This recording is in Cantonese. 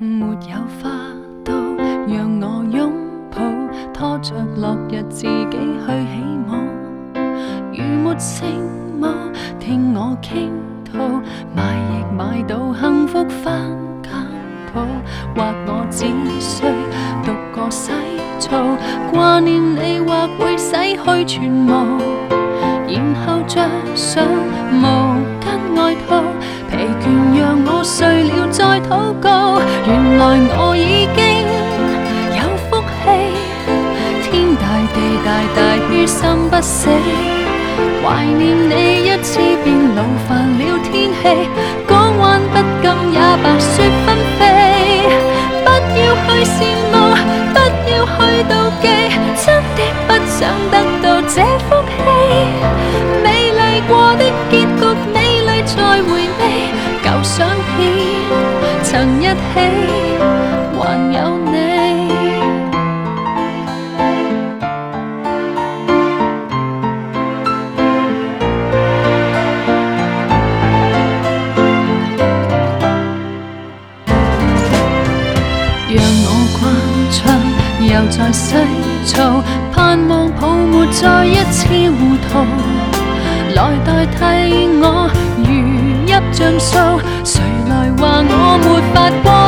沒有花都讓我擁抱，拖着落日自己去起舞。如沒聖母聽我傾吐，買亦買到幸福返簡譜，或我只需獨個洗澡，掛念你或會洗去全無，然後着上毛巾外套，疲倦讓我睡了再禱告。原來我已經有福氣，天大地大大於心不死，懷念你一次便勞煩了天氣，港灣不禁也白雪紛飛。不要去羨慕，不要去妒忌，真的不想得到這福氣。美麗過的結局，美麗再回味，舊相片曾一起，還有你。又在洗澡，盼望泡沫再一次糊塗，來代替我如泣像訴，誰來話我沒法過